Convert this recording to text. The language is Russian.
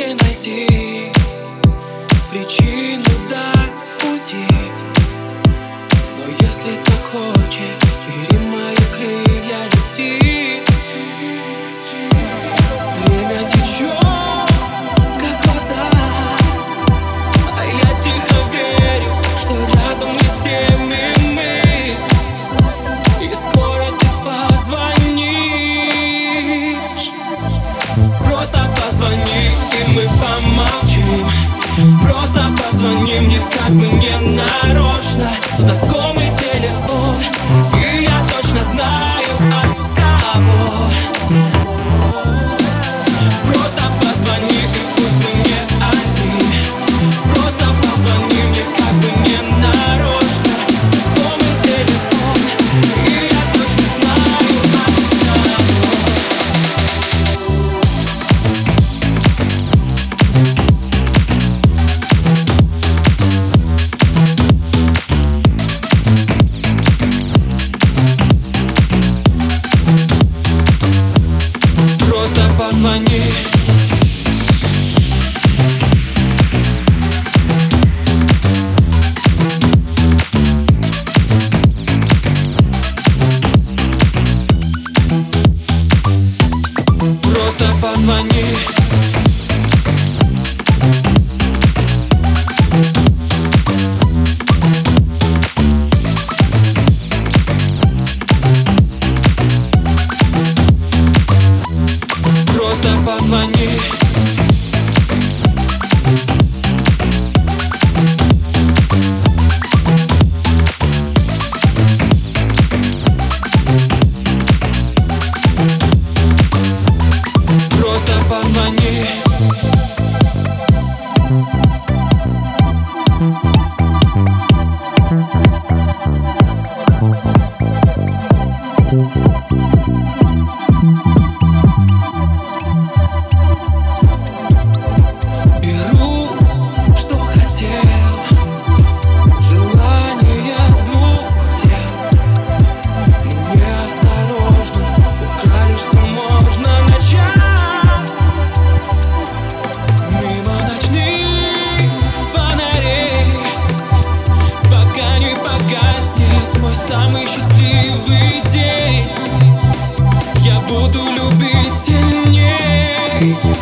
мне найти причину дать уйти. Но если так хочешь, бери мои крылья, лети. Время течет, как вода, а я тихо верю, что рядом мы с теми мы. И скоро ты позвонишь. Просто позвони, и мы помолчим. Просто позвони мне, как бы не нарочно. Знакомый телефон, и я точно знаю, от кого. Просто позвони, и пусть ты не один. Просто позвони мне, как бы не нарочно. Знакомый телефон, и я точно знаю, от кого. Просто позвони. Просто позвони. Просто позвони. Просто позвони. Беру, что хотел, желание двух тел. Мы неосторожно украли, что можно на час. Мимо ночных фонарей, пока не погаснет мой самый счастливый день. Я буду любить сильней.